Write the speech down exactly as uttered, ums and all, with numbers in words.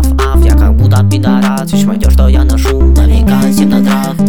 аф, аф. Я как будто пидорас, ведь шматё, что я ношу, намекает всем на трах.